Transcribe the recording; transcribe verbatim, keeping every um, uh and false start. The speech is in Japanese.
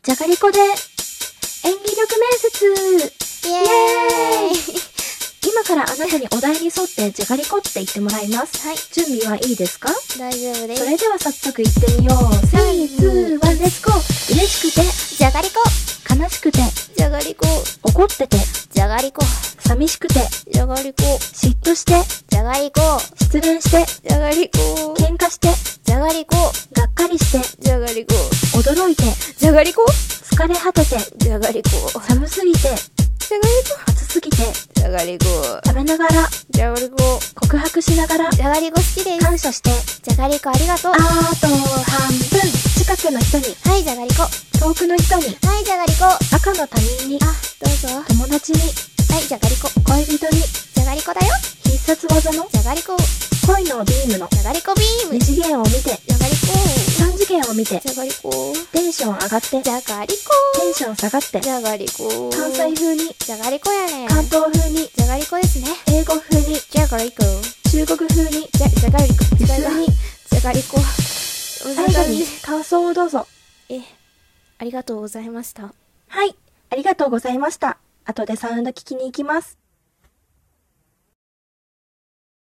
じゃがりこで演技力面接。 イエーイ今からあなたにお題に沿ってじゃがりこって言ってもらいます。 はい。 準備はいいですか？ 大丈夫です。 それでは早速行ってみよう。スリー、ツー、ワン、レッツゴー。嬉しくてじゃがりこ。 悲しくてじゃがりこ。 怒っててじゃがりこ。 寂しくてじゃがりこ。 嫉妬してじゃがりこ。 失恋してじゃがりこ。 喧嘩してじゃがりこ。 がっかりしてじゃがりこ。 驚いてじゃがりこ。 疲れ果ててじゃがりこ。 寒すぎてじゃがりこ。 暑すぎてじゃがりこ。 食べながらじゃがりこ。 告白しながらじゃがりこ好きです。 感謝してじゃがりこありがとう。 あと半分。近くの人にはい、じゃがりこ。 遠くの人にはい、じゃがりこ。 赤の他人にあ、どうぞ。 友達にはい、じゃがりこ。 恋人にじゃがりこだよ。 必殺技のじゃがりこ。 恋のビームのじゃがりこビーム。 二次元を見てじゃがりこ。 三次元を見てじゃがりこ。 テンション上がってじゃがりこ。 テンション下がってじゃがりこ。 関西風にじゃがりこやねん。 関東風にじゃがりこですね。 英語風にじゃがりこ。 中国風にじゃ、じゃがりこ。 普じゃが通にじゃがりこ。 最後に感想をどうぞ。 え、ありがとうございました。 はい、ありがとうございました。後でサウンド聞きに行きます。